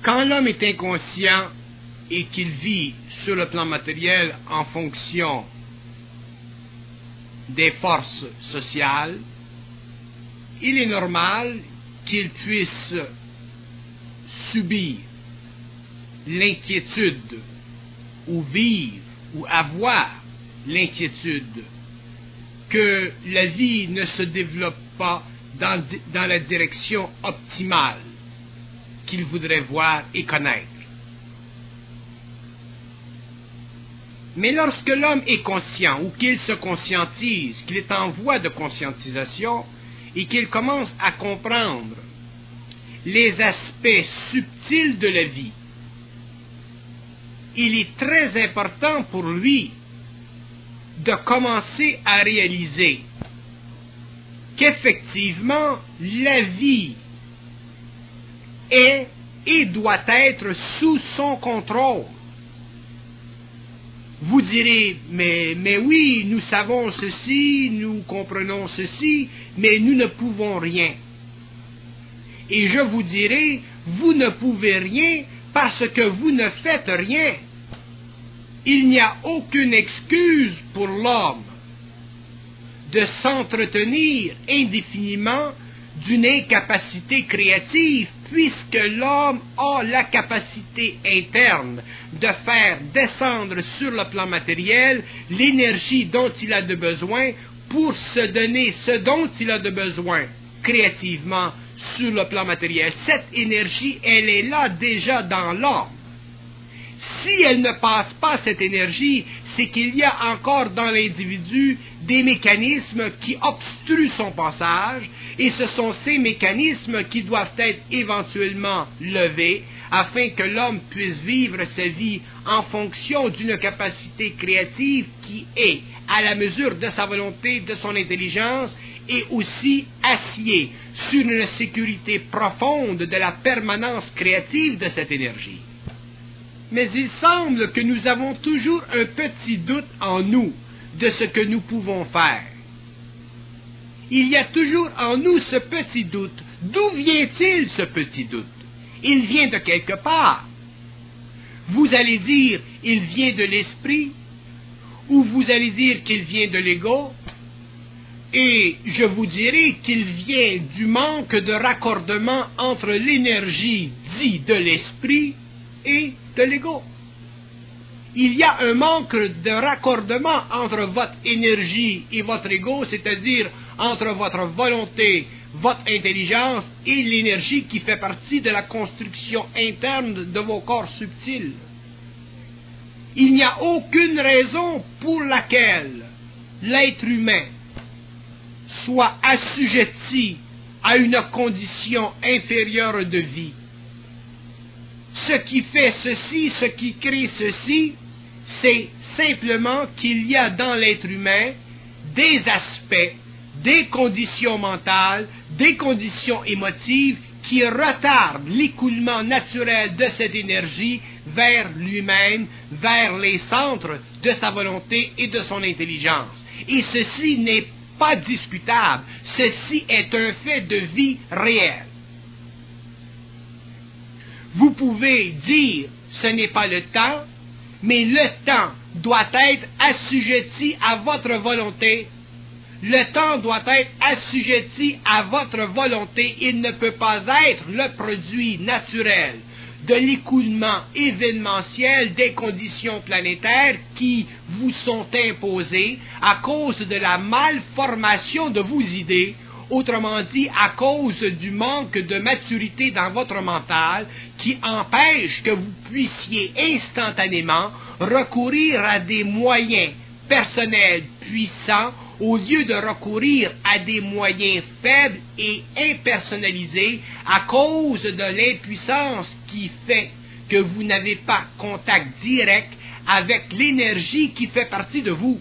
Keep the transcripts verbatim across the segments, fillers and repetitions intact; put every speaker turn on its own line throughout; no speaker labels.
Quand l'homme est inconscient et qu'il vit sur le plan matériel en fonction des forces sociales, il est normal qu'il puisse subir l'inquiétude ou vivre ou avoir l'inquiétude que la vie ne se développe pas dans, dans la direction optimale qu'il voudrait voir et connaître. Mais lorsque l'homme est conscient ou qu'il se conscientise, qu'il est en voie de conscientisation et qu'il commence à comprendre les aspects subtils de la vie, il est très important pour lui de commencer à réaliser qu'effectivement la vie est et doit être sous son contrôle. Vous direz, mais, mais oui, nous savons ceci, nous comprenons ceci, mais nous ne pouvons rien. Et je vous dirai, vous ne pouvez rien parce que vous ne faites rien. Il n'y a aucune excuse pour l'homme de s'entretenir indéfiniment d'une incapacité créative, puisque l'homme a la capacité interne de faire descendre sur le plan matériel l'énergie dont il a de besoin pour se donner ce dont il a de besoin créativement sur le plan matériel. Cette énergie, elle est là déjà dans l'homme. Si elle ne passe pas cette énergie, c'est qu'il y a encore dans l'individu des mécanismes qui obstruent son passage, et ce sont ces mécanismes qui doivent être éventuellement levés afin que l'homme puisse vivre sa vie en fonction d'une capacité créative qui est à la mesure de sa volonté, de son intelligence, et aussi assied sur une sécurité profonde de la permanence créative de cette énergie. Mais il semble que nous avons toujours un petit doute en nous de ce que nous pouvons faire. Il y a toujours en nous ce petit doute. D'où vient-il ce petit doute? Il vient de quelque part. Vous allez dire, il vient de l'esprit, ou vous allez dire qu'il vient de l'ego, et je vous dirai qu'il vient du manque de raccordement entre l'énergie dite de l'esprit et de l'ego. Il y a un manque de raccordement entre votre énergie et votre ego, c'est-à-dire entre votre volonté, votre intelligence et l'énergie qui fait partie de la construction interne de vos corps subtils. Il n'y a aucune raison pour laquelle l'être humain soit assujetti à une condition inférieure de vie. Ce qui fait ceci, ce qui crée ceci, c'est simplement qu'il y a dans l'être humain des aspects, des conditions mentales, des conditions émotives qui retardent l'écoulement naturel de cette énergie vers lui-même, vers les centres de sa volonté et de son intelligence. Et ceci n'est pas discutable, ceci est un fait de vie réel. Vous pouvez dire, ce n'est pas le temps, mais le temps doit être assujetti à votre volonté. Le temps doit être assujetti à votre volonté. Il ne peut pas être le produit naturel de l'écoulement événementiel des conditions planétaires qui vous sont imposées à cause de la malformation de vos idées, autrement dit à cause du manque de maturité dans votre mental qui empêche que vous puissiez instantanément recourir à des moyens personnels puissants au lieu de recourir à des moyens faibles et impersonnalisés à cause de l'impuissance qui fait que vous n'avez pas contact direct avec l'énergie qui fait partie de vous.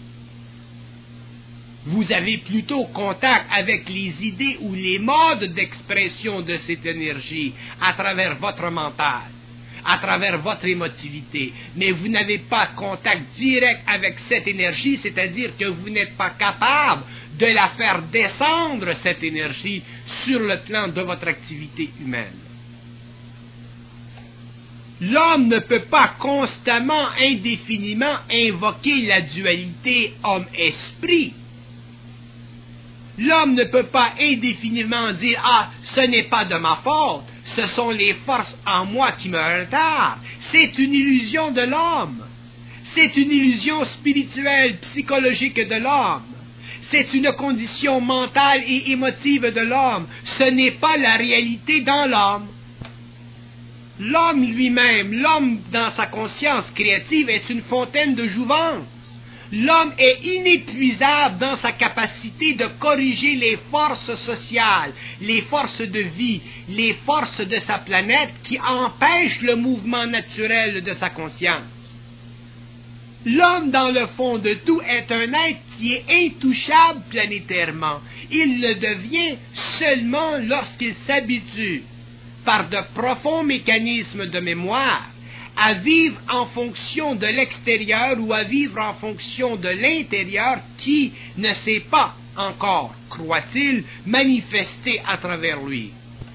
Vous avez plutôt contact avec les idées ou les modes d'expression de cette énergie à travers votre mental, à travers votre émotivité, mais vous n'avez pas contact direct avec cette énergie, c'est-à-dire que vous n'êtes pas capable de la faire descendre, cette énergie, sur le plan de votre activité humaine. L'homme ne peut pas constamment, indéfiniment invoquer la dualité homme-esprit. L'homme ne peut pas indéfiniment dire « Ah, ce n'est pas de ma faute, ce sont les forces en moi qui me retardent. » C'est une illusion de l'homme. C'est une illusion spirituelle, psychologique de l'homme. C'est une condition mentale et émotive de l'homme. Ce n'est pas la réalité dans l'homme. L'homme lui-même, l'homme dans sa conscience créative est une fontaine de jouvence. L'homme est inépuisable dans sa capacité de corriger les forces sociales, les forces de vie, les forces de sa planète qui empêchent le mouvement naturel de sa conscience. L'homme, dans le fond de tout, est un être qui est intouchable planétairement. Il le devient seulement lorsqu'il s'habitue, par de profonds mécanismes de mémoire, à vivre en fonction de l'extérieur ou à vivre en fonction de l'intérieur qui ne s'est pas encore, croit-il, manifesté à travers lui.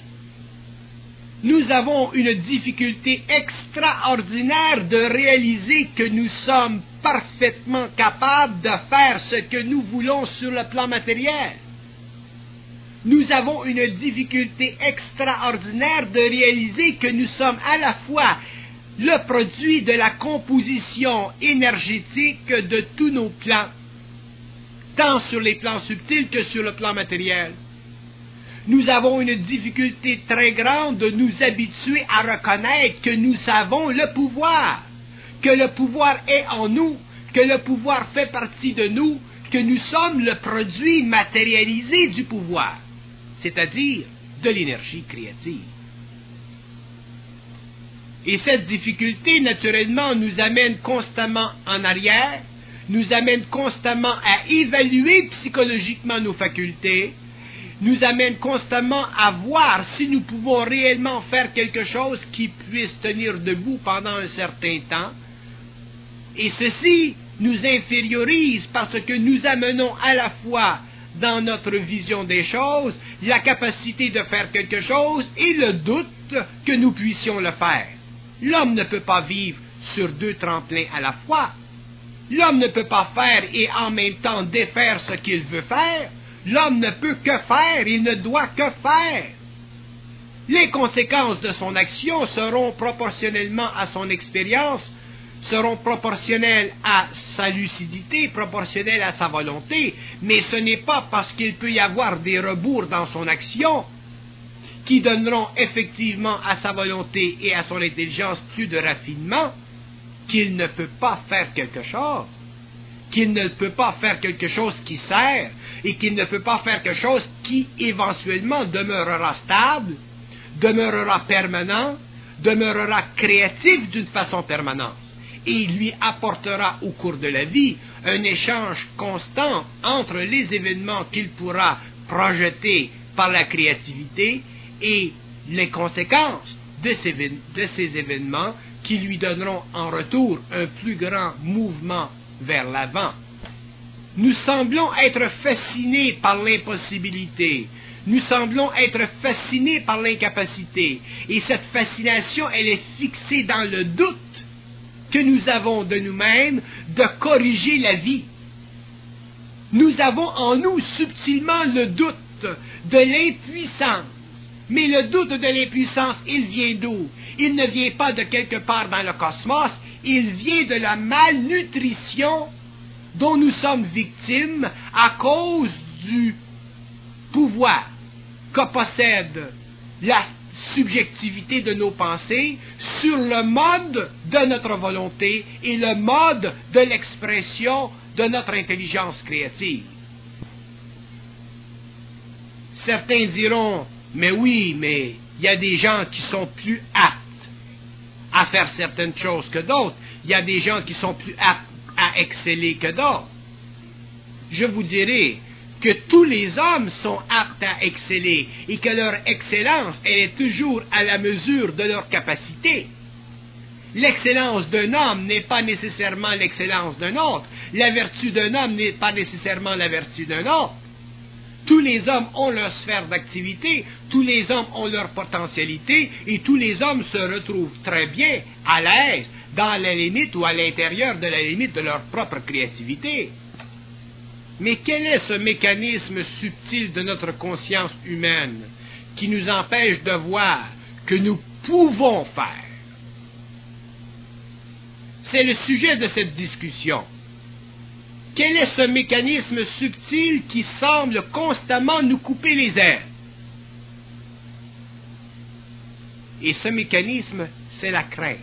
Nous avons une difficulté extraordinaire de réaliser que nous sommes parfaitement capables de faire ce que nous voulons sur le plan matériel. Nous avons une difficulté extraordinaire de réaliser que nous sommes à la fois le produit de la composition énergétique de tous nos plans, tant sur les plans subtils que sur le plan matériel. Nous avons une difficulté très grande de nous habituer à reconnaître que nous avons le pouvoir, que le pouvoir est en nous, que le pouvoir fait partie de nous, que nous sommes le produit matérialisé du pouvoir, c'est-à-dire de l'énergie créative. Et cette difficulté, naturellement, nous amène constamment en arrière, nous amène constamment à évaluer psychologiquement nos facultés, nous amène constamment à voir si nous pouvons réellement faire quelque chose qui puisse tenir debout pendant un certain temps. Et ceci nous infériorise parce que nous amenons à la fois dans notre vision des choses la capacité de faire quelque chose et le doute que nous puissions le faire. L'homme ne peut pas vivre sur deux tremplins à la fois. L'homme ne peut pas faire et en même temps défaire ce qu'il veut faire. L'homme ne peut que faire, il ne doit que faire. Les conséquences de son action seront proportionnellement à son expérience, seront proportionnelles à sa lucidité, proportionnelles à sa volonté, mais ce n'est pas parce qu'il peut y avoir des rebours dans son action qui donneront effectivement à sa volonté et à son intelligence plus de raffinement qu'il ne peut pas faire quelque chose, qu'il ne peut pas faire quelque chose qui sert et qu'il ne peut pas faire quelque chose qui éventuellement demeurera stable, demeurera permanent, demeurera créatif d'une façon permanente et lui apportera au cours de la vie un échange constant entre les événements qu'il pourra projeter par la créativité et les conséquences de ces, de ces événements qui lui donneront en retour un plus grand mouvement vers l'avant. Nous semblons être fascinés par l'impossibilité, nous semblons être fascinés par l'incapacité, et cette fascination, elle est fixée dans le doute que nous avons de nous-mêmes de corriger la vie. Nous avons en nous subtilement le doute de l'impuissance. Mais le doute de l'impuissance, il vient d'où? Il ne vient pas de quelque part dans le cosmos, il vient de la malnutrition dont nous sommes victimes à cause du pouvoir que possède la subjectivité de nos pensées sur le mode de notre volonté et le mode de l'expression de notre intelligence créative. Certains diront, mais oui, mais il y a des gens qui sont plus aptes à faire certaines choses que d'autres. Il y a des gens qui sont plus aptes à exceller que d'autres. Je vous dirai que tous les hommes sont aptes à exceller et que leur excellence, elle est toujours à la mesure de leur capacité. L'excellence d'un homme n'est pas nécessairement l'excellence d'un autre. La vertu d'un homme n'est pas nécessairement la vertu d'un autre. Tous les hommes ont leur sphère d'activité, tous les hommes ont leur potentialité, et tous les hommes se retrouvent très bien, à l'aise, dans la limite ou à l'intérieur de la limite de leur propre créativité. Mais quel est ce mécanisme subtil de notre conscience humaine qui nous empêche de voir que nous pouvons faire? C'est le sujet de cette discussion. Quel est ce mécanisme subtil qui semble constamment nous couper les ailes? Et ce mécanisme, c'est la crainte.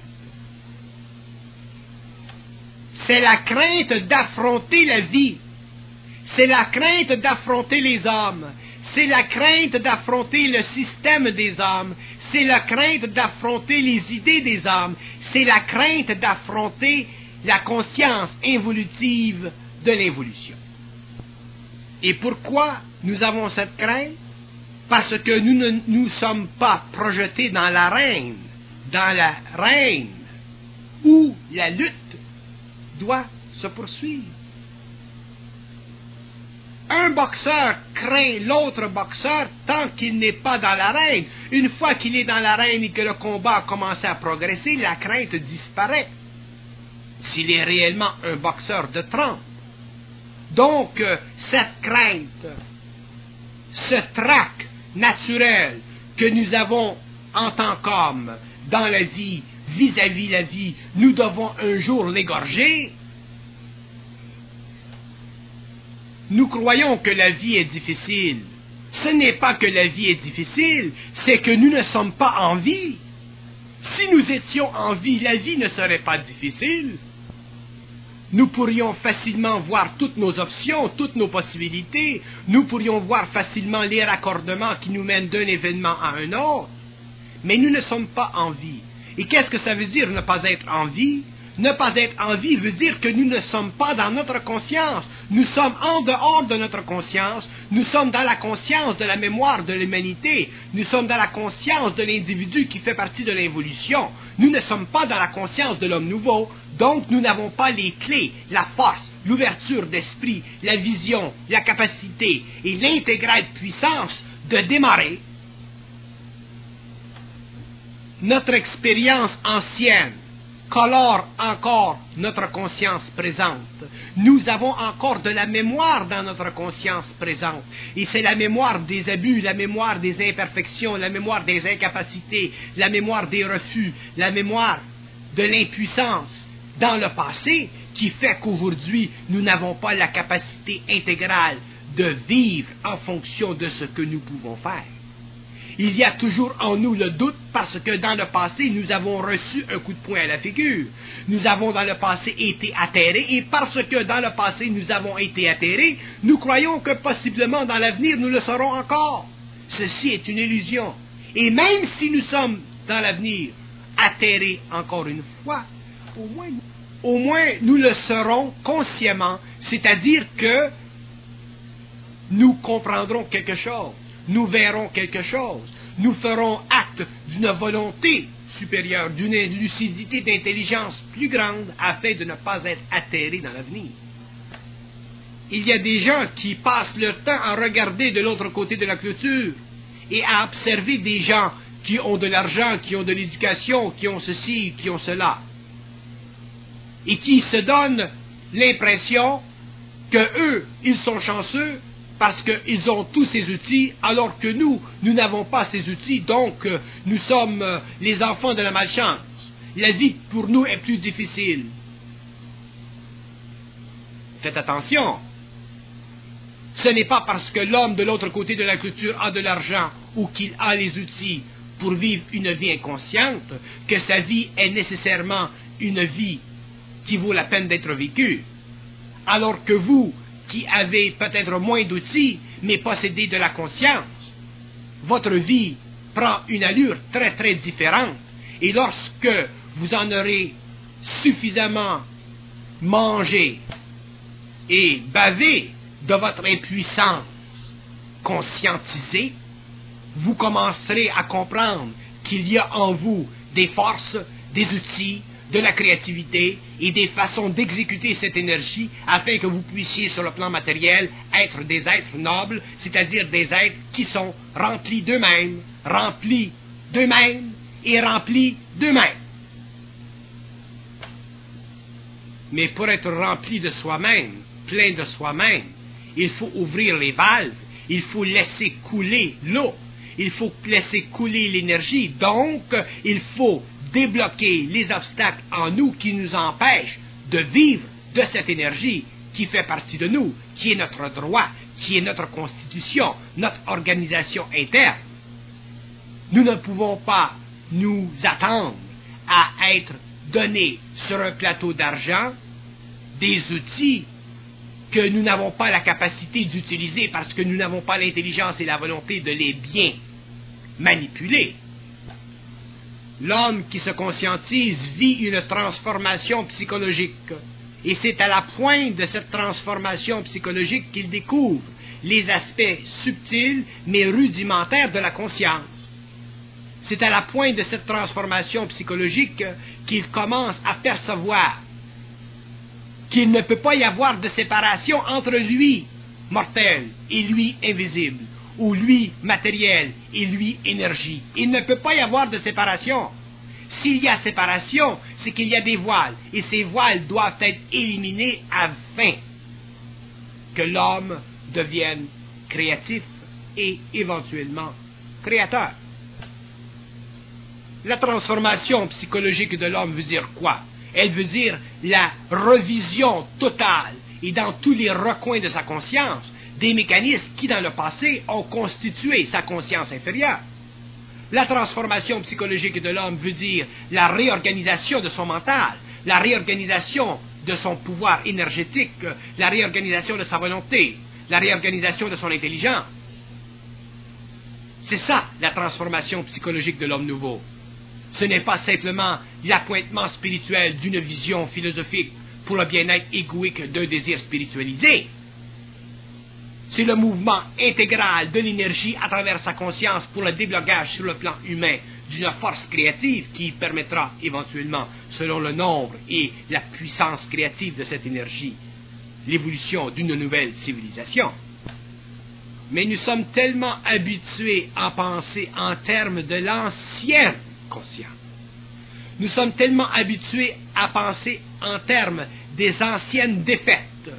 C'est la crainte d'affronter la vie. C'est la crainte d'affronter les hommes. C'est la crainte d'affronter le système des hommes. C'est la crainte d'affronter les idées des hommes. C'est la crainte d'affronter la conscience involutive de l'évolution. Et pourquoi nous avons cette crainte? Parce que nous ne nous sommes pas projetés dans l'arène, dans l'arène où la lutte doit se poursuivre. Un boxeur craint l'autre boxeur tant qu'il n'est pas dans l'arène. Une fois qu'il est dans l'arène et que le combat a commencé à progresser, la crainte disparaît. S'il est réellement un boxeur de trempe. Donc, euh, cette crainte, ce trac naturel que nous avons en tant qu'hommes dans la vie, vis-à-vis la vie, nous devons un jour l'égorger. Nous croyons que la vie est difficile. Ce n'est pas que la vie est difficile, c'est que nous ne sommes pas en vie. Si nous étions en vie, la vie ne serait pas difficile. Nous pourrions facilement voir toutes nos options, toutes nos possibilités. Nous pourrions voir facilement les raccordements qui nous mènent d'un événement à un autre. Mais nous ne sommes pas en vie. Et qu'est-ce que ça veut dire ne pas être en vie? Ne pas être en vie veut dire que nous ne sommes pas dans notre conscience. Nous sommes en dehors de notre conscience. Nous sommes dans la conscience de la mémoire de l'humanité. Nous sommes dans la conscience de l'individu qui fait partie de l'évolution. Nous ne sommes pas dans la conscience de l'homme nouveau. Donc, nous n'avons pas les clés, la force, l'ouverture d'esprit, la vision, la capacité et l'intégrale puissance de démarrer notre expérience ancienne. Colore encore notre conscience présente. Nous avons encore de la mémoire dans notre conscience présente. Et c'est la mémoire des abus, la mémoire des imperfections, la mémoire des incapacités, la mémoire des refus, la mémoire de l'impuissance dans le passé qui fait qu'aujourd'hui, nous n'avons pas la capacité intégrale de vivre en fonction de ce que nous pouvons faire. Il y a toujours en nous le doute parce que dans le passé, nous avons reçu un coup de poing à la figure. Nous avons dans le passé été atterrés et parce que dans le passé, nous avons été atterrés, nous croyons que possiblement dans l'avenir, nous le serons encore. Ceci est une illusion. Et même si nous sommes dans l'avenir atterrés encore une fois, au moins, au moins nous le serons consciemment, c'est-à-dire que nous comprendrons quelque chose. Nous verrons quelque chose. Nous ferons acte d'une volonté supérieure, d'une lucidité d'intelligence plus grande afin de ne pas être atterrés dans l'avenir. Il y a des gens qui passent leur temps à regarder de l'autre côté de la clôture et à observer des gens qui ont de l'argent, qui ont de l'éducation, qui ont ceci, qui ont cela. Et qui se donnent l'impression que eux, ils sont chanceux parce qu'ils ont tous ces outils, alors que nous, nous n'avons pas ces outils, donc euh, nous sommes euh, les enfants de la malchance. La vie pour nous est plus difficile. Faites attention. Ce n'est pas parce que l'homme de l'autre côté de la clôture a de l'argent ou qu'il a les outils pour vivre une vie inconsciente que sa vie est nécessairement une vie qui vaut la peine d'être vécue. Alors que vous, qui avez peut-être moins d'outils, mais possédez de la conscience, votre vie prend une allure très très différente. Et lorsque vous en aurez suffisamment mangé et bavé de votre impuissance conscientisée, vous commencerez à comprendre qu'il y a en vous des forces, des outils, de la créativité et des façons d'exécuter cette énergie afin que vous puissiez, sur le plan matériel, être des êtres nobles, c'est-à-dire des êtres qui sont remplis d'eux-mêmes, remplis d'eux-mêmes et remplis d'eux-mêmes. Mais pour être rempli de soi-même, plein de soi-même, il faut ouvrir les valves, il faut laisser couler l'eau, il faut laisser couler l'énergie, donc il faut débloquer les obstacles en nous qui nous empêchent de vivre de cette énergie qui fait partie de nous, qui est notre droit, qui est notre constitution, notre organisation interne. Nous ne pouvons pas nous attendre à être donnés sur un plateau d'argent des outils que nous n'avons pas la capacité d'utiliser parce que nous n'avons pas l'intelligence et la volonté de les bien manipuler. L'homme qui se conscientise vit une transformation psychologique. Et c'est à la pointe de cette transformation psychologique qu'il découvre les aspects subtils mais rudimentaires de la conscience. C'est à la pointe de cette transformation psychologique qu'il commence à percevoir qu'il ne peut pas y avoir de séparation entre lui, mortel, et lui, invisible, ou lui, matériel, et lui, énergie. Il ne peut pas y avoir de séparation. S'il y a séparation, c'est qu'il y a des voiles, et ces voiles doivent être éliminés afin que l'homme devienne créatif et éventuellement créateur. La transformation psychologique de l'homme veut dire quoi? Elle veut dire la revision totale et dans tous les recoins de sa conscience des mécanismes qui, dans le passé, ont constitué sa conscience inférieure. La transformation psychologique de l'homme veut dire la réorganisation de son mental, la réorganisation de son pouvoir énergétique, la réorganisation de sa volonté, la réorganisation de son intelligence. C'est ça, la transformation psychologique de l'homme nouveau. Ce n'est pas simplement l'appointement spirituel d'une vision philosophique pour le bien-être égoïque d'un désir spiritualisé. C'est le mouvement intégral de l'énergie à travers sa conscience pour le déblocage sur le plan humain d'une force créative qui permettra éventuellement, selon le nombre et la puissance créative de cette énergie, l'évolution d'une nouvelle civilisation. Mais nous sommes tellement habitués à penser en termes de l'ancienne conscience. Nous sommes tellement habitués à penser en termes des anciennes défaites,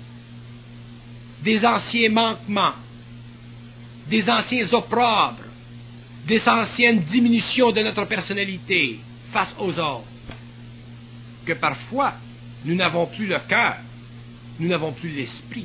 des anciens manquements, des anciens opprobres, des anciennes diminutions de notre personnalité face aux autres, que parfois nous n'avons plus le cœur, nous n'avons plus l'esprit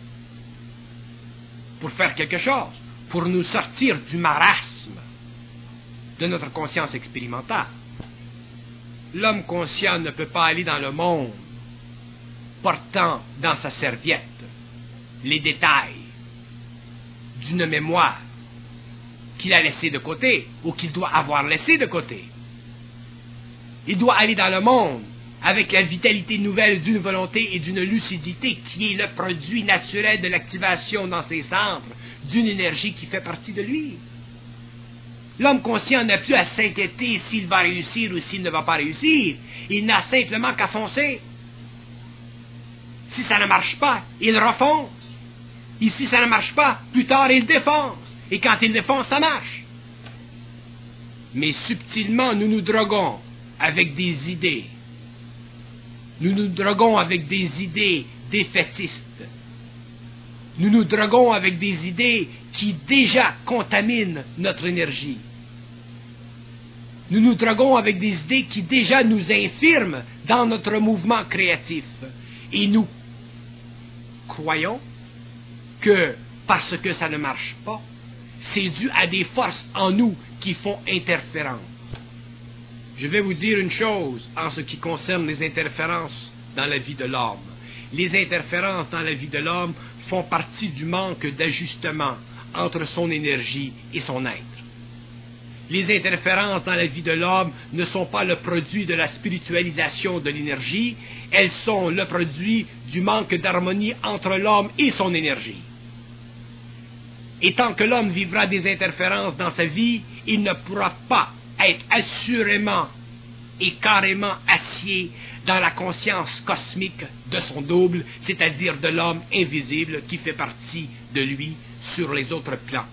pour faire quelque chose, pour nous sortir du marasme de notre conscience expérimentale. L'homme conscient ne peut pas aller dans le monde portant dans sa serviette les détails d'une mémoire qu'il a laissée de côté ou qu'il doit avoir laissée de côté. Il doit aller dans le monde avec la vitalité nouvelle d'une volonté et d'une lucidité qui est le produit naturel de l'activation dans ses centres d'une énergie qui fait partie de lui. L'homme conscient n'a plus à s'inquiéter s'il va réussir ou s'il ne va pas réussir. Il n'a simplement qu'à foncer. Si ça ne marche pas, il refonce. Et si ça ne marche pas, plus tard, il défonce. Et quand il défonce, ça marche. Mais subtilement, nous nous droguons avec des idées. Nous nous droguons avec des idées défaitistes. Nous nous droguons avec des idées qui déjà contaminent notre énergie. Nous nous droguons avec des idées qui déjà nous infirment dans notre mouvement créatif. Et nous croyons que parce que ça ne marche pas, c'est dû à des forces en nous qui font interférence. Je vais vous dire une chose en ce qui concerne les interférences dans la vie de l'homme. Les interférences dans la vie de l'homme font partie du manque d'ajustement entre son énergie et son être. Les interférences dans la vie de l'homme ne sont pas le produit de la spiritualisation de l'énergie, elles sont le produit du manque d'harmonie entre l'homme et son énergie. Et tant que l'homme vivra des interférences dans sa vie, il ne pourra pas être assurément et carrément assis initié dans la conscience cosmique de son double, c'est-à-dire de l'homme invisible qui fait partie de lui sur les autres plans.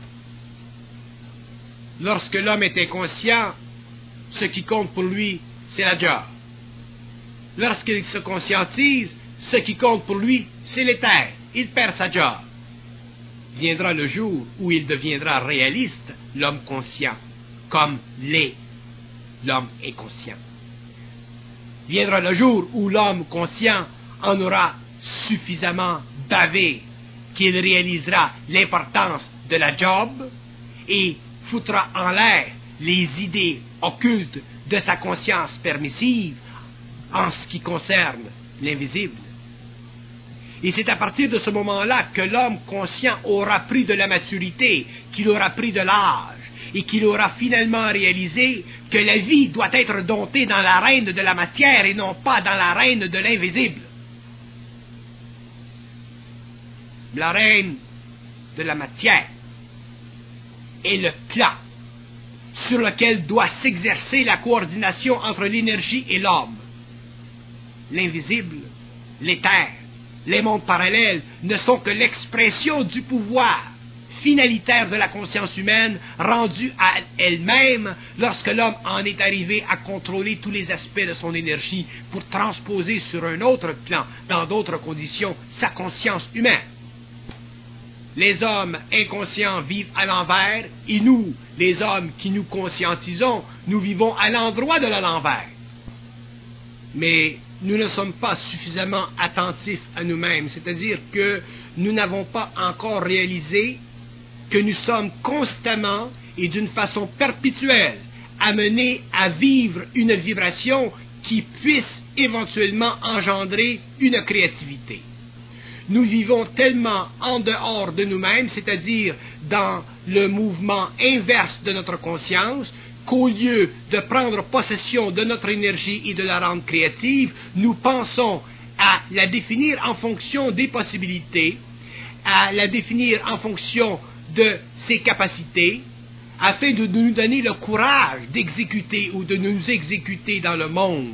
Lorsque l'homme est inconscient, ce qui compte pour lui, c'est la job. Lorsqu'il se conscientise, ce qui compte pour lui, c'est l'éther. Il perd sa job. Viendra le jour où il deviendra réaliste, l'homme conscient, comme l'est l'homme inconscient. Viendra le jour où l'homme conscient en aura suffisamment bavé, qu'il réalisera l'importance de la job et foutra en l'air les idées occultes de sa conscience permissive en ce qui concerne l'invisible. Et c'est à partir de ce moment-là que l'homme conscient aura pris de la maturité, qu'il aura pris de l'âge, et qu'il aura finalement réalisé que la vie doit être domptée dans l'arène de la matière et non pas dans l'arène de l'invisible. L'arène de la matière est le plan sur lequel doit s'exercer la coordination entre l'énergie et l'homme. L'invisible, l'éther, les mondes parallèles ne sont que l'expression du pouvoir finalitaire de la conscience humaine rendue à elle-même lorsque l'homme en est arrivé à contrôler tous les aspects de son énergie pour transposer sur un autre plan, dans d'autres conditions, sa conscience humaine. Les hommes inconscients vivent à l'envers et nous, les hommes qui nous conscientisons, nous vivons à l'endroit de l'envers. Mais nous ne sommes pas suffisamment attentifs à nous-mêmes, c'est-à-dire que nous n'avons pas encore réalisé que nous sommes constamment et d'une façon perpétuelle amenés à vivre une vibration qui puisse éventuellement engendrer une créativité. Nous vivons tellement en dehors de nous-mêmes, c'est-à-dire dans le mouvement inverse de notre conscience, qu'au lieu de prendre possession de notre énergie et de la rendre créative, nous pensons à la définir en fonction des possibilités, à la définir en fonction de ses capacités, afin de nous donner le courage d'exécuter ou de nous exécuter dans le monde.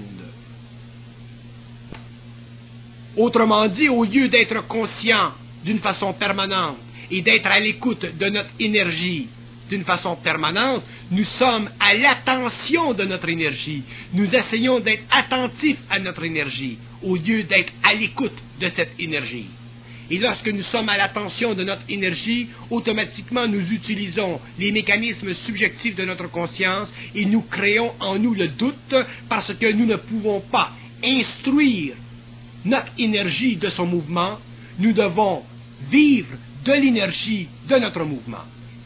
Autrement dit, au lieu d'être conscient d'une façon permanente et d'être à l'écoute de notre énergie d'une façon permanente, nous sommes à l'attention de notre énergie. Nous essayons d'être attentifs à notre énergie au lieu d'être à l'écoute de cette énergie. Et lorsque nous sommes à l'attention de notre énergie, automatiquement nous utilisons les mécanismes subjectifs de notre conscience et nous créons en nous le doute parce que nous ne pouvons pas instruire notre énergie de son mouvement. Nous devons vivre de l'énergie de notre mouvement.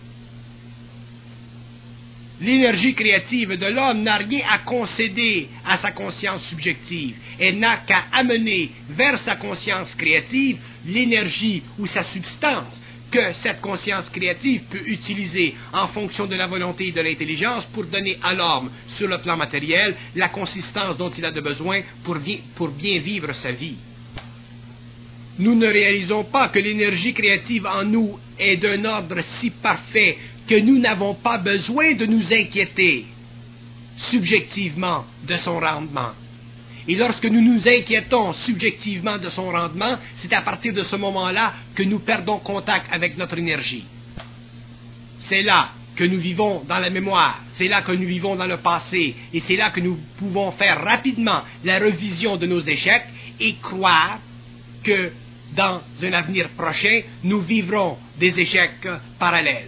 L'énergie créative de l'homme n'a rien à concéder à sa conscience subjective. Elle n'a qu'à amener vers sa conscience créative l'énergie ou sa substance que cette conscience créative peut utiliser en fonction de la volonté et de l'intelligence pour donner à l'homme, sur le plan matériel, la consistance dont il a de besoin pour, vi- pour bien vivre sa vie. Nous ne réalisons pas que l'énergie créative en nous est d'un ordre si parfait que nous n'avons pas besoin de nous inquiéter subjectivement de son rendement. Et lorsque nous nous inquiétons subjectivement de son rendement, c'est à partir de ce moment-là que nous perdons contact avec notre énergie. C'est là que nous vivons dans la mémoire, c'est là que nous vivons dans le passé, et c'est là que nous pouvons faire rapidement la revision de nos échecs et croire que dans un avenir prochain, nous vivrons des échecs parallèles.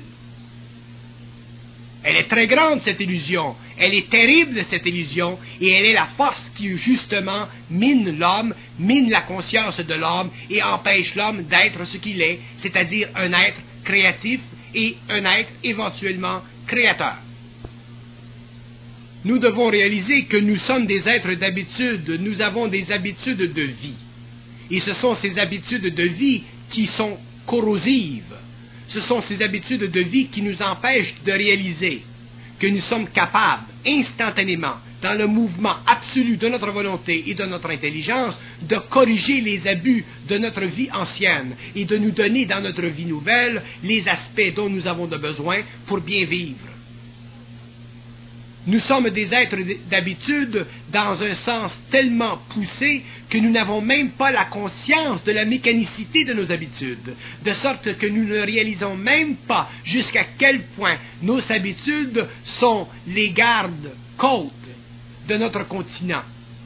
Elle est très grande, cette illusion. Elle est terrible, cette illusion, et elle est la force qui, justement, mine l'homme, mine la conscience de l'homme et empêche l'homme d'être ce qu'il est, c'est-à-dire un être créatif et un être éventuellement créateur. Nous devons réaliser que nous sommes des êtres d'habitude, nous avons des habitudes de vie. Et ce sont ces habitudes de vie qui sont corrosives. Ce sont ces habitudes de vie qui nous empêchent de réaliser que nous sommes capables, instantanément, dans le mouvement absolu de notre volonté et de notre intelligence, de corriger les abus de notre vie ancienne et de nous donner dans notre vie nouvelle les aspects dont nous avons de besoin pour bien vivre. Nous sommes des êtres d'habitude dans un sens tellement poussé que nous n'avons même pas la conscience de la mécanicité de nos habitudes, de sorte que nous ne réalisons même pas jusqu'à quel point nos habitudes sont les gardes-côtes de notre continent.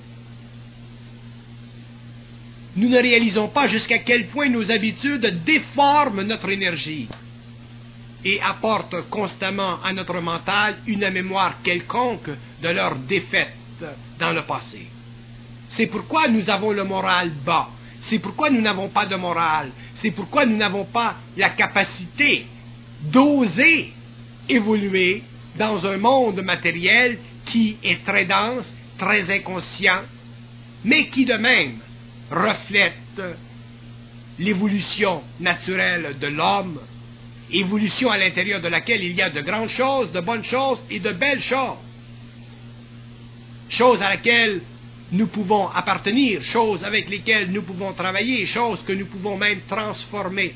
Nous ne réalisons pas jusqu'à quel point nos habitudes déforment notre énergie et apportent constamment à notre mental une mémoire quelconque de leur défaite dans le passé. C'est pourquoi nous avons le moral bas, c'est pourquoi nous n'avons pas de morale, c'est pourquoi nous n'avons pas la capacité d'oser évoluer dans un monde matériel qui est très dense, très inconscient, mais qui de même reflète l'évolution naturelle de l'homme, évolution à l'intérieur de laquelle il y a de grandes choses, de bonnes choses et de belles choses. Choses à laquelle nous pouvons appartenir, choses avec lesquelles nous pouvons travailler, choses que nous pouvons même transformer.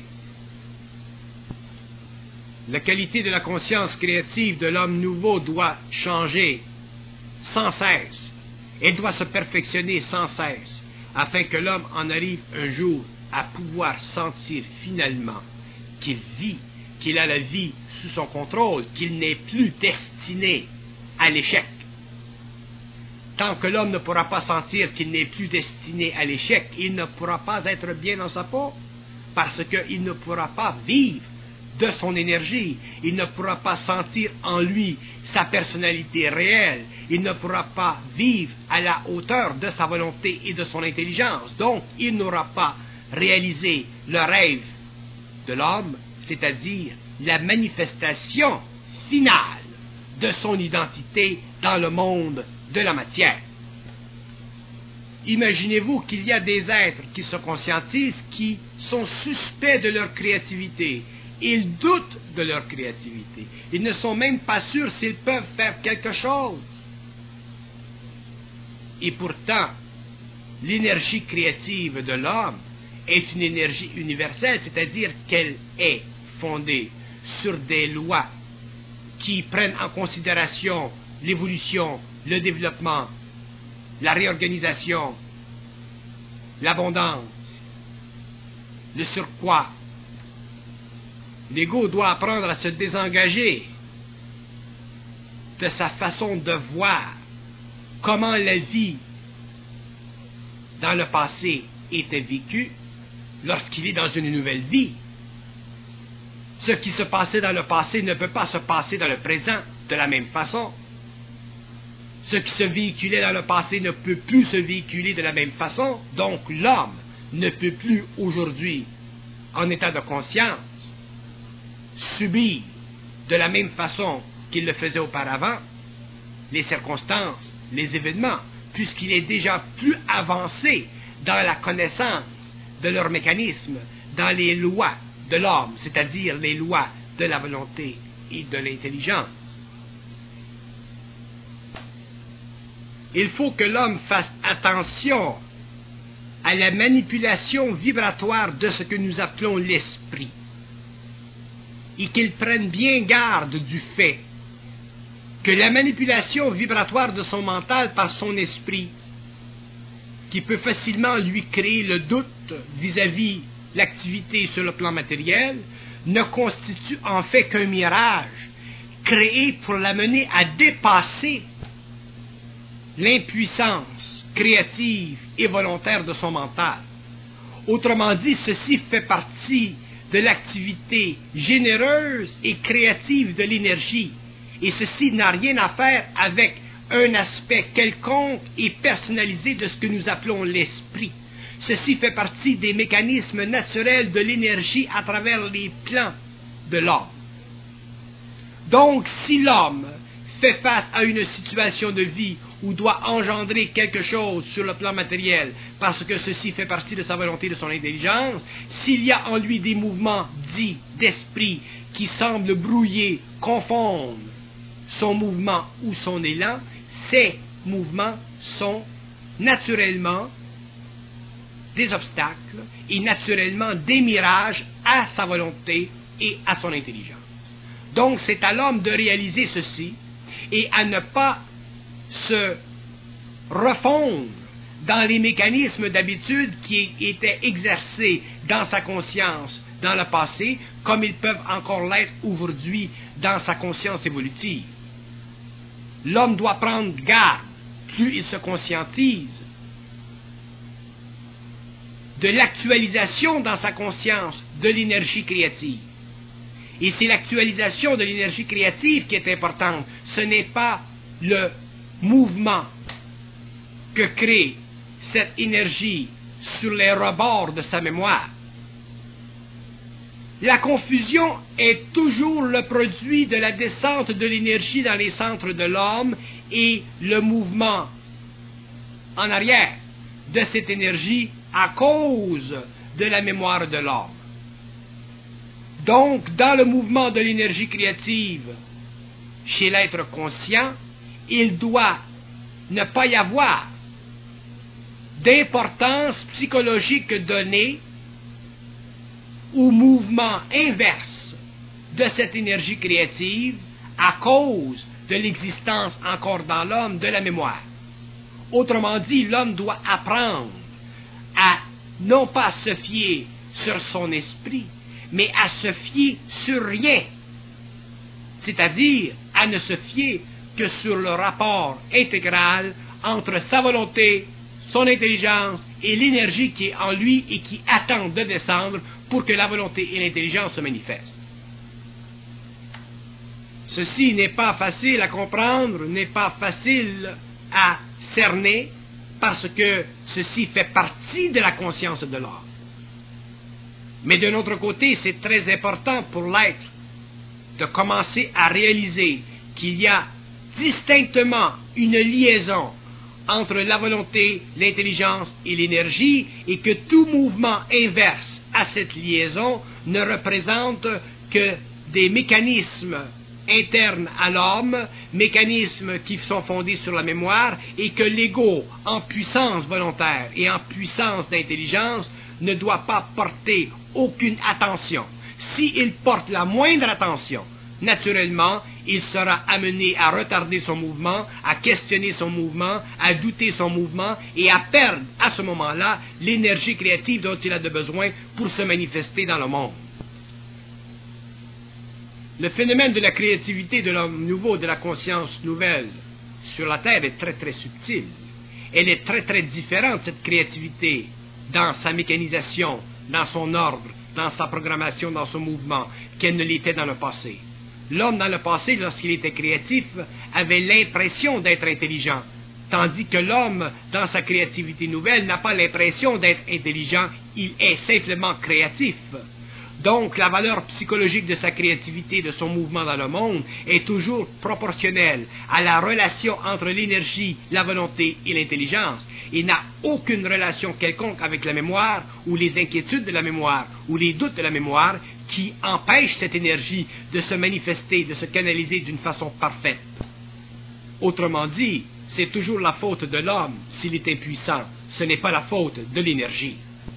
La qualité de la conscience créative de l'homme nouveau doit changer sans cesse. Elle doit se perfectionner sans cesse, afin que l'homme en arrive un jour à pouvoir sentir finalement qu'il vit, qu'il a la vie sous son contrôle, qu'il n'est plus destiné à l'échec. Tant que l'homme ne pourra pas sentir qu'il n'est plus destiné à l'échec, il ne pourra pas être bien dans sa peau, parce qu'il ne pourra pas vivre de son énergie, il ne pourra pas sentir en lui sa personnalité réelle, il ne pourra pas vivre à la hauteur de sa volonté et de son intelligence. Donc, il n'aura pas réalisé le rêve de l'homme, c'est-à-dire la manifestation finale de son identité dans le monde de la matière. Imaginez-vous qu'il y a des êtres qui se conscientisent, qui sont suspects de leur créativité. Ils doutent de leur créativité. Ils ne sont même pas sûrs s'ils peuvent faire quelque chose. Et pourtant, l'énergie créative de l'homme est une énergie universelle, c'est-à-dire qu'elle est fondée sur des lois qui prennent en considération l'évolution, le développement, la réorganisation, l'abondance, le surcroît. L'ego doit apprendre à se désengager de sa façon de voir comment la vie dans le passé était vécue lorsqu'il est dans une nouvelle vie. Ce qui se passait dans le passé ne peut pas se passer dans le présent de la même façon. Ce qui se véhiculait dans le passé ne peut plus se véhiculer de la même façon. Donc l'homme ne peut plus aujourd'hui, en état de conscience, subir de la même façon qu'il le faisait auparavant les circonstances, les événements, puisqu'il est déjà plus avancé dans la connaissance de leur mécanisme, dans les lois de l'homme, c'est-à-dire les lois de la volonté et de l'intelligence. Il faut que l'homme fasse attention à la manipulation vibratoire de ce que nous appelons l'esprit, et qu'il prenne bien garde du fait que la manipulation vibratoire de son mental par son esprit, qui peut facilement lui créer le doute vis-à-vis l'activité sur le plan matériel, ne constitue en fait qu'un mirage créé pour l'amener à dépasser l'impuissance créative et volontaire de son mental. Autrement dit, ceci fait partie de l'activité généreuse et créative de l'énergie, et ceci n'a rien à faire avec un aspect quelconque et personnalisé de ce que nous appelons l'esprit. Ceci fait partie des mécanismes naturels de l'énergie à travers les plans de l'homme. Donc, si l'homme fait face à une situation de vie ou doit engendrer quelque chose sur le plan matériel, parce que ceci fait partie de sa volonté, de son intelligence, s'il y a en lui des mouvements dits d'esprit qui semblent brouiller, confondre son mouvement ou son élan, ces mouvements sont naturellement des obstacles et naturellement des mirages à sa volonté et à son intelligence. Donc c'est à l'homme de réaliser ceci et à ne pas se refondre dans les mécanismes d'habitude qui étaient exercés dans sa conscience dans le passé, comme ils peuvent encore l'être aujourd'hui dans sa conscience évolutive. L'homme doit prendre garde, plus il se conscientise, de l'actualisation dans sa conscience de l'énergie créative. Et c'est l'actualisation de l'énergie créative qui est importante. Ce n'est pas le mouvement que crée cette énergie sur les rebords de sa mémoire. La confusion est toujours le produit de la descente de l'énergie dans les centres de l'homme et le mouvement en arrière de cette énergie à cause de la mémoire de l'homme. Donc, dans le mouvement de l'énergie créative chez l'être conscient, il doit ne pas y avoir d'importance psychologique donnée au mouvement inverse de cette énergie créative à cause de l'existence encore dans l'homme de la mémoire. Autrement dit, l'homme doit apprendre à non pas se fier sur son esprit, mais à se fier sur rien, c'est-à-dire à ne se fier que sur le rapport intégral entre sa volonté, son intelligence et l'énergie qui est en lui et qui attend de descendre pour que la volonté et l'intelligence se manifestent. Ceci n'est pas facile à comprendre, n'est pas facile à cerner, parce que ceci fait partie de la conscience de l'homme. Mais d'un autre côté, c'est très important pour l'être de commencer à réaliser qu'il y a distinctement une liaison entre la volonté, l'intelligence et l'énergie, et que tout mouvement inverse à cette liaison ne représente que des mécanismes internes à l'homme, mécanismes qui sont fondés sur la mémoire, et que l'ego, en puissance volontaire et en puissance d'intelligence, ne doit pas porter aucune attention. S'il porte la moindre attention, naturellement, il sera amené à retarder son mouvement, à questionner son mouvement, à douter son mouvement et à perdre à ce moment-là l'énergie créative dont il a de besoin pour se manifester dans le monde. Le phénomène de la créativité de l'homme nouveau, de la conscience nouvelle sur la Terre est très très subtil. Elle est très très différente, cette créativité, dans sa mécanisation, dans son ordre, dans sa programmation, dans son mouvement, qu'elle ne l'était dans le passé. L'homme, dans le passé, lorsqu'il était créatif, avait l'impression d'être intelligent, tandis que l'homme, dans sa créativité nouvelle, n'a pas l'impression d'être intelligent, il est simplement créatif. Donc, la valeur psychologique de sa créativité, de son mouvement dans le monde, est toujours proportionnelle à la relation entre l'énergie, la volonté et l'intelligence, et n'a aucune relation quelconque avec la mémoire, ou les inquiétudes de la mémoire, ou les doutes de la mémoire, qui empêchent cette énergie de se manifester, de se canaliser d'une façon parfaite. Autrement dit, c'est toujours la faute de l'homme s'il est impuissant, ce n'est pas la faute de l'énergie.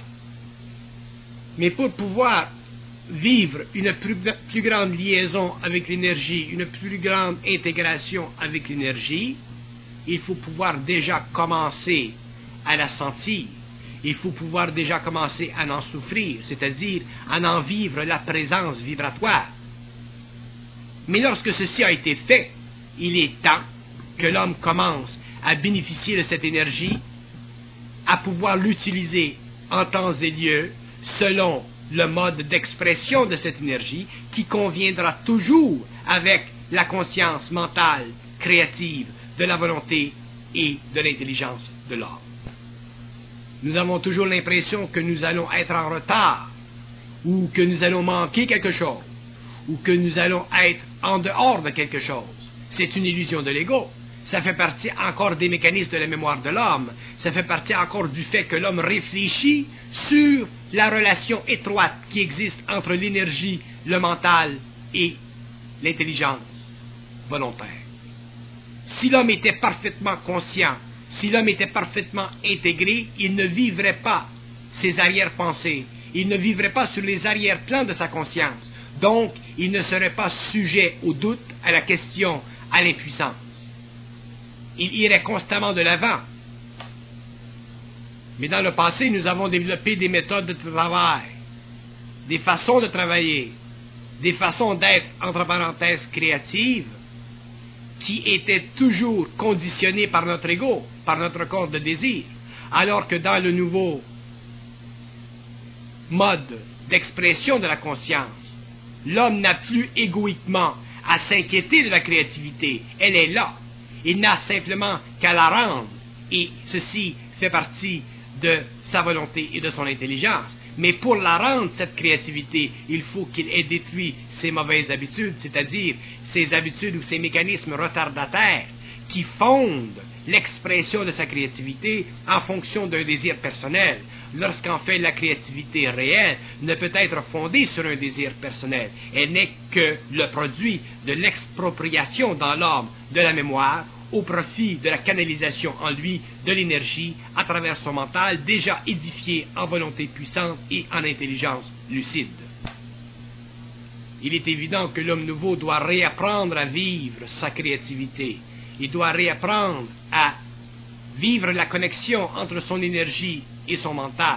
Mais pour pouvoir vivre une plus, plus grande liaison avec l'énergie, une plus grande intégration avec l'énergie, il faut pouvoir déjà commencer à la sentir. Il faut pouvoir déjà commencer à en souffrir, c'est-à-dire à en vivre la présence vibratoire. Mais lorsque ceci a été fait, il est temps que l'homme commence à bénéficier de cette énergie, à pouvoir l'utiliser en temps et lieu, selon le mode d'expression de cette énergie qui conviendra toujours avec la conscience mentale, créative, de la volonté et de l'intelligence de l'homme. Nous avons toujours l'impression que nous allons être en retard, ou que nous allons manquer quelque chose, ou que nous allons être en dehors de quelque chose. C'est une illusion de l'ego. Ça fait partie encore des mécanismes de la mémoire de l'homme. Ça fait partie encore du fait que l'homme réfléchit sur la relation étroite qui existe entre l'énergie, le mental et l'intelligence volontaire. Si l'homme était parfaitement conscient, si l'homme était parfaitement intégré, il ne vivrait pas ses arrière-pensées, il ne vivrait pas sur les arrière-plans de sa conscience. Donc, il ne serait pas sujet au doute, à la question, à l'impuissance. il irait constamment de l'avant. Mais dans le passé, nous avons développé des méthodes de travail, des façons de travailler, des façons d'être, entre parenthèses, créatives, qui étaient toujours conditionnées par notre ego, par notre corps de désir, alors que dans le nouveau mode d'expression de la conscience, l'homme n'a plus égoïquement à s'inquiéter de la créativité. Elle est là. Il n'a simplement qu'à la rendre, et ceci fait partie de sa volonté et de son intelligence. Mais pour la rendre, cette créativité, il faut qu'il ait détruit ses mauvaises habitudes, c'est-à-dire ses habitudes ou ses mécanismes retardataires qui fondent l'expression de sa créativité en fonction d'un désir personnel, lorsqu'en fait la créativité réelle ne peut être fondée sur un désir personnel. Elle n'est que le produit de l'expropriation dans l'homme de la mémoire au profit de la canalisation en lui de l'énergie à travers son mental déjà édifié en volonté puissante et en intelligence lucide. Il est évident que l'homme nouveau doit réapprendre à vivre sa créativité. Il doit réapprendre à vivre la connexion entre son énergie et son mental.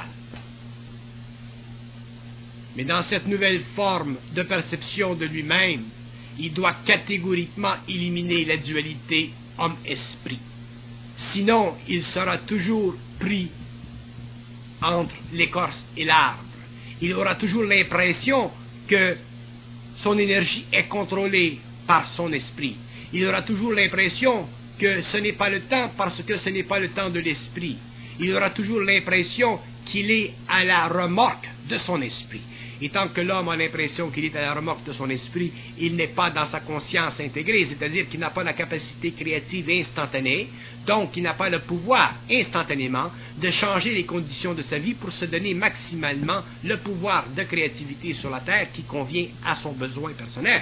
Mais dans cette nouvelle forme de perception de lui-même, il doit catégoriquement éliminer la dualité homme-esprit. Sinon, il sera toujours pris entre l'écorce et l'arbre. Il aura toujours l'impression que son énergie est contrôlée par son esprit. Il aura toujours l'impression que ce n'est pas le temps parce que ce n'est pas le temps de l'esprit. Il aura toujours l'impression qu'il est à la remorque de son esprit. Et tant que l'homme a l'impression qu'il est à la remorque de son esprit, il n'est pas dans sa conscience intégrée, c'est-à-dire qu'il n'a pas la capacité créative instantanée, donc il n'a pas le pouvoir instantanément de changer les conditions de sa vie pour se donner maximalement le pouvoir de créativité sur la terre qui convient à son besoin personnel.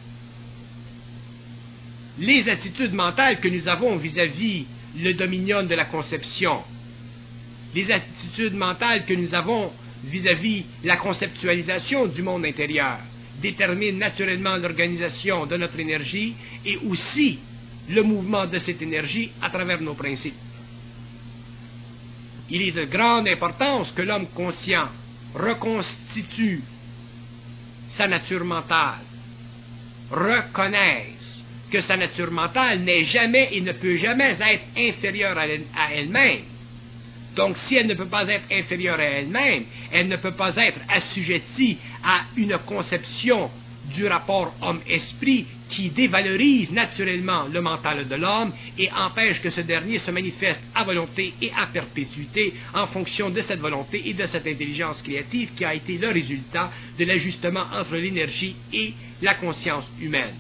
Les attitudes mentales que nous avons vis-à-vis le dominion de la conception, les attitudes mentales que nous avons vis-à-vis la conceptualisation du monde intérieur, déterminent naturellement l'organisation de notre énergie et aussi le mouvement de cette énergie à travers nos principes. Il est de grande importance que l'homme conscient reconstitue sa nature mentale, reconnaisse que sa nature mentale n'est jamais et ne peut jamais être inférieure à elle-même. Donc, si elle ne peut pas être inférieure à elle-même, elle ne peut pas être assujettie à une conception du rapport homme-esprit qui dévalorise naturellement le mental de l'homme et empêche que ce dernier se manifeste à volonté et à perpétuité en fonction de cette volonté et de cette intelligence créative qui a été le résultat de l'ajustement entre l'énergie et la conscience humaine.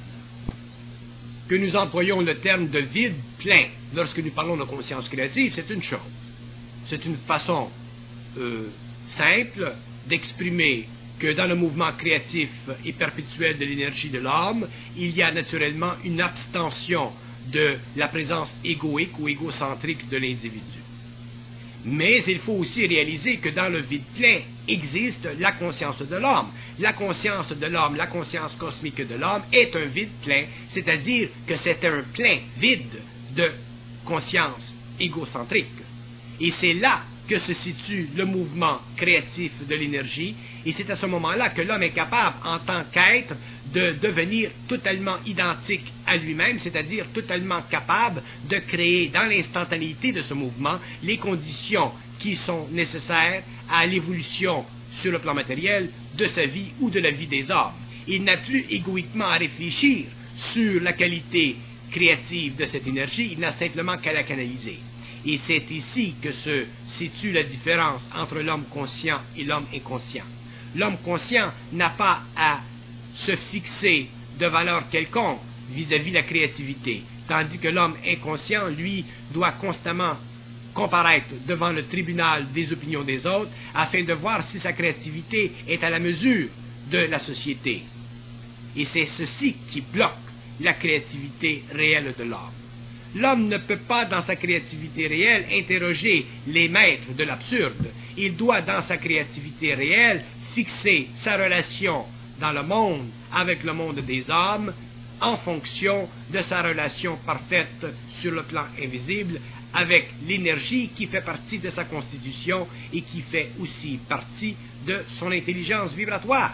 Que nous employons le terme de vide plein lorsque nous parlons de conscience créative, c'est une chose. C'est une façon euh, simple d'exprimer que dans le mouvement créatif et perpétuel de l'énergie de l'homme, il y a naturellement une abstention de la présence égoïque ou égocentrique de l'individu. Mais il faut aussi réaliser que dans le vide plein existe la conscience de l'homme. La conscience de l'homme, la conscience cosmique de l'homme est un vide plein, c'est-à-dire que c'est un plein vide de conscience égocentrique. Et c'est là que se situe le mouvement créatif de l'énergie, et c'est à ce moment-là que l'homme est capable, en tant qu'être, de devenir totalement identique à lui-même, c'est-à-dire totalement capable de créer dans l'instantanéité de ce mouvement les conditions qui sont nécessaires à l'évolution sur le plan matériel de sa vie ou de la vie des hommes. Il n'a plus égoïquement à réfléchir sur la qualité créative de cette énergie, il n'a simplement qu'à la canaliser. Et c'est ici que se situe la différence entre l'homme conscient et l'homme inconscient. L'homme conscient n'a pas à se fixer de valeur quelconque vis-à-vis de la créativité, tandis que l'homme inconscient, lui, doit constamment comparaître devant le tribunal des opinions des autres afin de voir si sa créativité est à la mesure de la société. Et c'est ceci qui bloque la créativité réelle de l'homme. L'homme ne peut pas, dans sa créativité réelle, interroger les maîtres de l'absurde. Il doit, dans sa créativité réelle, fixer sa relation dans le monde avec le monde des hommes en fonction de sa relation parfaite sur le plan invisible avec l'énergie qui fait partie de sa constitution et qui fait aussi partie de son intelligence vibratoire.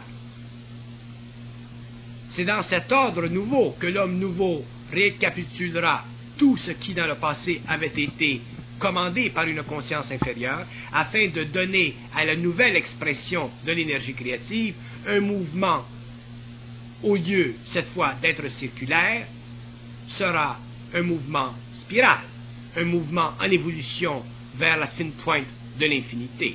C'est dans cet ordre nouveau que l'homme nouveau récapitulera tout ce qui dans le passé avait été commandé par une conscience inférieure afin de donner à la nouvelle expression de l'énergie créative un mouvement au lieu, cette fois, d'être circulaire, sera un mouvement spiral, un mouvement en évolution vers la fine pointe de l'infinité.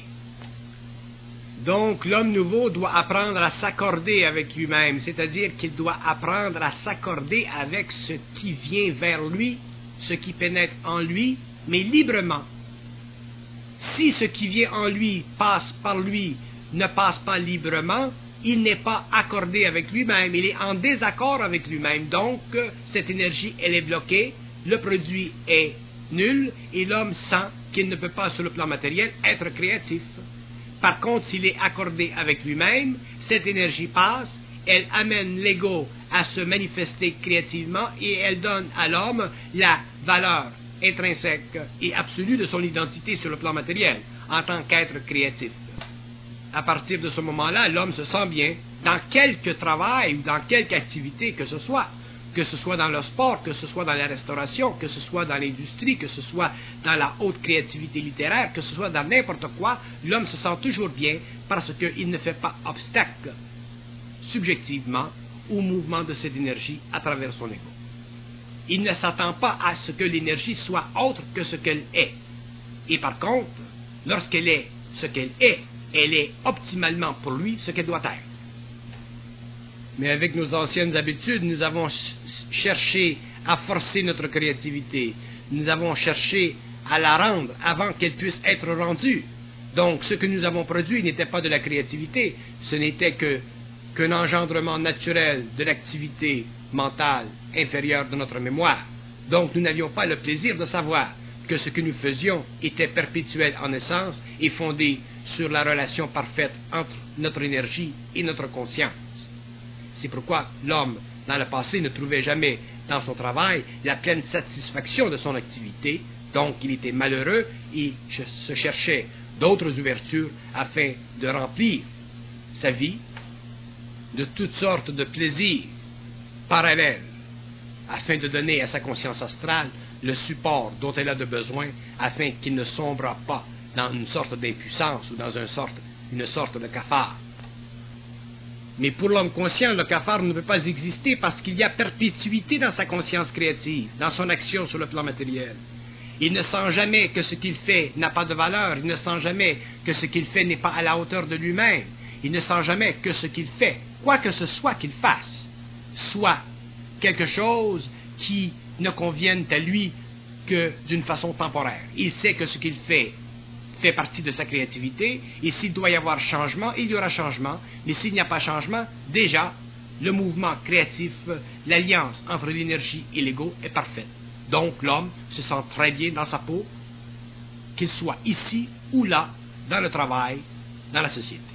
Donc, l'homme nouveau doit apprendre à s'accorder avec lui-même, c'est-à-dire qu'il doit apprendre à s'accorder avec ce qui vient vers lui, ce qui pénètre en lui, mais librement. Si ce qui vient en lui passe par lui, ne passe pas librement, il n'est pas accordé avec lui-même, il est en désaccord avec lui-même. Donc, cette énergie, elle est bloquée, le produit est nul, et l'homme sent qu'il ne peut pas, sur le plan matériel, être créatif. Par contre, s'il est accordé avec lui-même, cette énergie passe, elle amène l'ego à se manifester créativement et elle donne à l'homme la valeur intrinsèque et absolue de son identité sur le plan matériel, en tant qu'être créatif. À partir de ce moment-là, l'homme se sent bien dans quelque travail ou dans quelque activité que ce soit, que ce soit dans le sport, que ce soit dans la restauration, que ce soit dans l'industrie, que ce soit dans la haute créativité littéraire, que ce soit dans n'importe quoi, l'homme se sent toujours bien parce qu'il ne fait pas obstacle subjectivement au mouvement de cette énergie à travers son ego. Il ne s'attend pas à ce que l'énergie soit autre que ce qu'elle est. Et par contre, lorsqu'elle est ce qu'elle est, elle est optimalement pour lui ce qu'elle doit être. Mais avec nos anciennes habitudes, nous avons ch- cherché à forcer notre créativité. Nous avons cherché à la rendre avant qu'elle puisse être rendue. Donc, ce que nous avons produit n'était pas de la créativité, ce n'était que, qu'un engendrement naturel de l'activité mentale inférieure de notre mémoire. Donc, nous n'avions pas le plaisir de savoir que ce que nous faisions était perpétuel en essence et fondé sur la relation parfaite entre notre énergie et notre conscience. C'est pourquoi l'homme, dans le passé, ne trouvait jamais dans son travail la pleine satisfaction de son activité, donc il était malheureux et se cherchait d'autres ouvertures afin de remplir sa vie de toutes sortes de plaisirs parallèles, afin de donner à sa conscience astrale le support dont elle a de besoin afin qu'il ne sombre pas dans une sorte d'impuissance ou dans une sorte, une sorte de cafard. Mais pour l'homme conscient, le cafard ne peut pas exister parce qu'il y a perpétuité dans sa conscience créative, dans son action sur le plan matériel. Il ne sent jamais que ce qu'il fait n'a pas de valeur, il ne sent jamais que ce qu'il fait n'est pas à la hauteur de lui-même, il ne sent jamais que ce qu'il fait, quoi que ce soit qu'il fasse, soit quelque chose qui ne convienne à lui que d'une façon temporaire. Il sait que ce qu'il fait fait partie de sa créativité, et s'il doit y avoir changement, il y aura changement, mais s'il n'y a pas changement, déjà, le mouvement créatif, l'alliance entre l'énergie et l'ego est parfaite. Donc l'homme se sent très bien dans sa peau, qu'il soit ici ou là, dans le travail, dans la société.